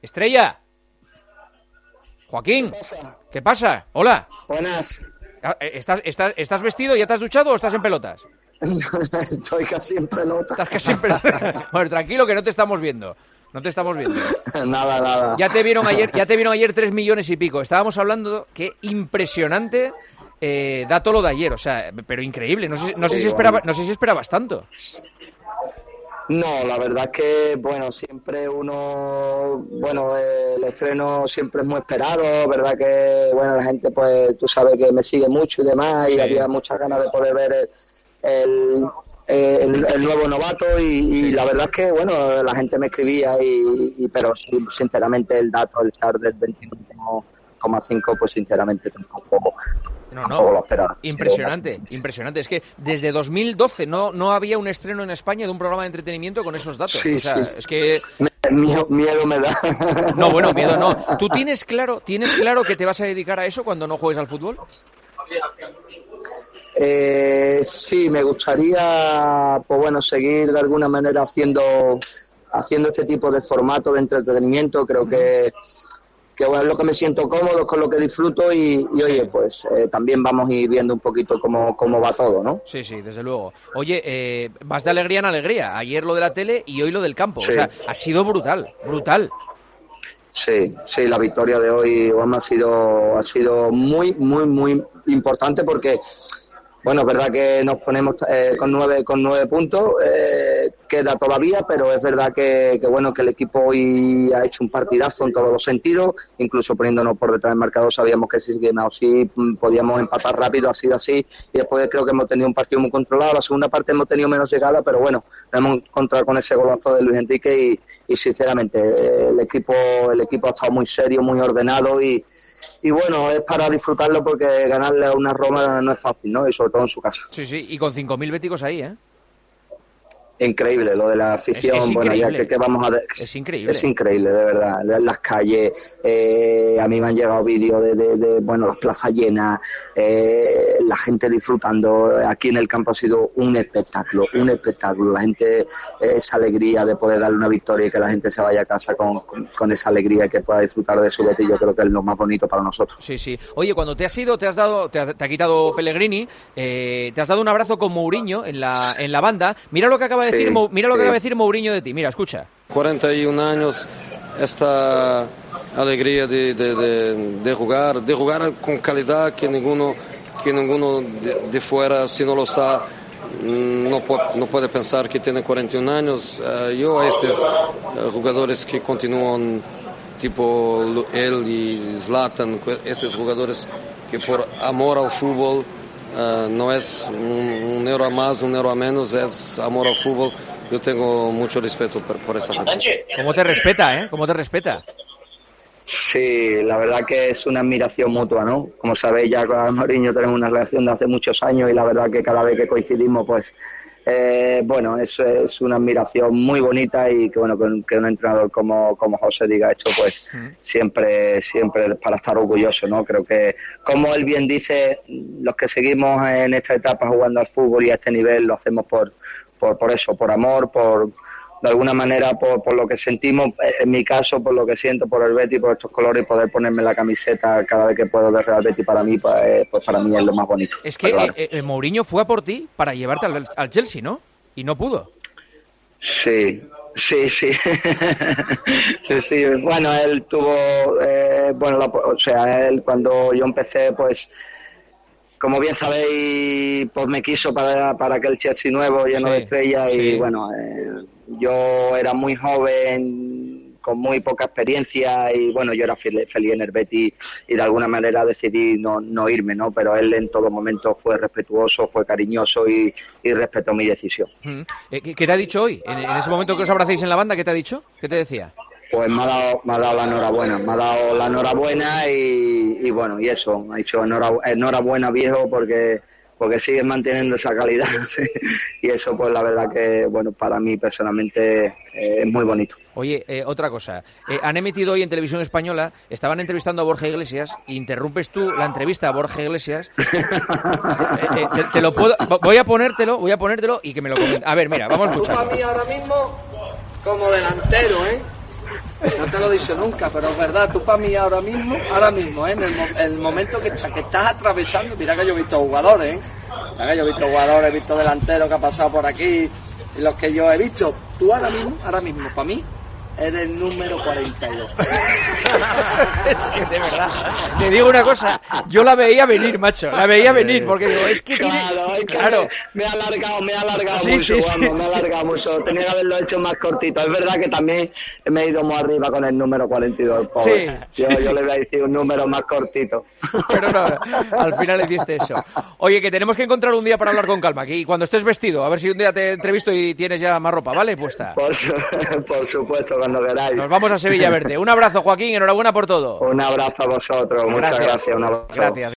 Estrella. Joaquín. ¿Qué pasa? Hola. Buenas. ¿Estás vestido? ¿Ya te has duchado o estás en pelotas? Estoy casi en pelota. Estás casi en pelotas. Bueno, tranquilo que no te estamos viendo. No te estamos viendo. Nada. Ya te vieron ayer 3 millones y pico. Estábamos hablando que impresionante dato lo de ayer, o sea, pero increíble. No sé si esperabas tanto. No, la verdad es que, bueno, siempre el estreno siempre es muy esperado, verdad que, bueno, la gente, pues, tú sabes que me sigue mucho y demás, y había muchas ganas de poder ver el nuevo novato y la verdad es que, bueno, la gente me escribía pero sinceramente el dato, el estar del 21,5, pues sinceramente tampoco lo esperaba. Impresionante. Es que desde 2012 no había un estreno en España de un programa de entretenimiento con esos datos. Sí. Es que... Miedo me da. No, bueno, miedo no. ¿Tú tienes claro que te vas a dedicar a eso cuando no juegues al fútbol? Sí, me gustaría, pues bueno, seguir de alguna manera haciendo este tipo de formato de entretenimiento. Creo que bueno, es lo que me siento cómodo, con lo que disfruto y oye, pues también vamos a ir viendo un poquito cómo va todo, ¿no? Sí, desde luego. Oye, vas de alegría en alegría. Ayer lo de la tele y hoy lo del campo. Sí. O sea, ha sido brutal. Sí, la victoria de hoy, Juanma, ha sido muy, muy, muy importante porque, bueno, es verdad que nos ponemos con 9 puntos, queda todavía, pero es verdad que bueno, que el equipo hoy ha hecho un partidazo en todos los sentidos, incluso poniéndonos por detrás del marcador, sabíamos que si podíamos empatar rápido, ha sido así, y después creo que hemos tenido un partido muy controlado. La segunda parte hemos tenido menos llegada, pero bueno, nos hemos encontrado con ese golazo de Luis Enrique y sinceramente el equipo ha estado muy serio, muy ordenado y bueno, es para disfrutarlo porque ganarle a una Roma no es fácil, ¿no? Y sobre todo en su casa. Sí, y con 5.000 béticos ahí, ¿eh? Increíble lo de la afición. Es bueno, ya que vamos a... Es increíble. Es increíble, de verdad. Las calles, a mí me han llegado vídeos de las plazas llenas, la gente disfrutando. Aquí en el campo ha sido un espectáculo. La gente, esa alegría de poder darle una victoria y que la gente se vaya a casa con esa alegría y que pueda disfrutar de su Betis, yo creo que es lo más bonito para nosotros. Sí. Oye, cuando te ha quitado Pellegrini, te has dado un abrazo con Mourinho en la banda. Mira lo que acaba de decir Mourinho de ti. Mira, escucha. 41 años, esta alegría de jugar con calidad que ninguno de fuera, si no lo sabe, no puede pensar que tiene 41 años. Yo a estos jugadores que continúan, tipo él y Zlatan, estos jugadores que por amor al fútbol, no es un euro a más, un euro a menos, es amor al fútbol. Yo tengo mucho respeto por esa gente. ¿Cómo te respeta, ¿Cómo te respeta? Sí, la verdad que es una admiración mutua, ¿no? Como sabéis, ya con Mourinho tenemos una relación de hace muchos años y la verdad que cada vez que coincidimos, pues, bueno, es una admiración muy bonita y que bueno, que un entrenador como José diga esto, pues siempre para estar orgulloso, ¿no? Creo que, como él bien dice, los que seguimos en esta etapa jugando al fútbol y a este nivel lo hacemos por eso, por amor, de alguna manera por lo que sentimos, en mi caso, por lo que siento por el Betis, por estos colores, y poder ponerme la camiseta cada vez que puedo de Real Betis, para mí, pues para mí es lo más bonito. Es que claro, Mourinho fue a por ti para llevarte al Chelsea, ¿no? Y no pudo. Sí. Sí. Bueno, él tuvo, él cuando yo empecé, pues, como bien sabéis, pues me quiso para aquel Chelsea nuevo, lleno de estrellas, y bueno, yo era muy joven, con muy poca experiencia, y bueno, yo era feliz en el Betis y de alguna manera decidí no irme, ¿no? Pero él en todo momento fue respetuoso, fue cariñoso y respetó mi decisión. ¿Qué te ha dicho hoy? En ese momento que os abracéis en la banda, ¿qué te ha dicho? ¿Qué te decía? Pues me ha dado la enhorabuena, y bueno, y eso, me ha dicho enhorabuena viejo porque sigues manteniendo esa calidad, ¿sí? Y eso pues la verdad que, bueno, para mí personalmente es muy bonito. Oye, otra cosa, han emitido hoy en Televisión Española, estaban entrevistando a Borja Iglesias, interrumpes tú la entrevista a Borja Iglesias, te lo puedo, voy a ponértelo y que me lo comentes. A ver, mira, vamos a escucharlo. Para mí ahora mismo como delantero, No te lo he dicho nunca, pero es verdad, tú para mí ahora mismo, en el momento que estás atravesando, mira que yo he visto jugadores, he visto delanteros que ha pasado por aquí, y los que yo he visto, tú ahora mismo, para mí, eres el número 42. Es que de verdad, te digo una cosa, yo la veía venir, macho, porque digo, es que claro. Me ha alargado mucho, tenía que haberlo hecho más cortito. Es verdad que también me he ido muy arriba con el número 42, pobre. Yo le voy a decir un número más cortito. Pero no, al final hiciste eso. Oye, que tenemos que encontrar un día para hablar con calma, aquí cuando estés vestido, a ver si un día te entrevisto y tienes ya más ropa, ¿vale? Puesta. Por supuesto, cuando queráis. Nos vamos a Sevilla a verte. Un abrazo, Joaquín, enhorabuena por todo. Un abrazo a vosotros, muchas gracias. Un abrazo. Gracias.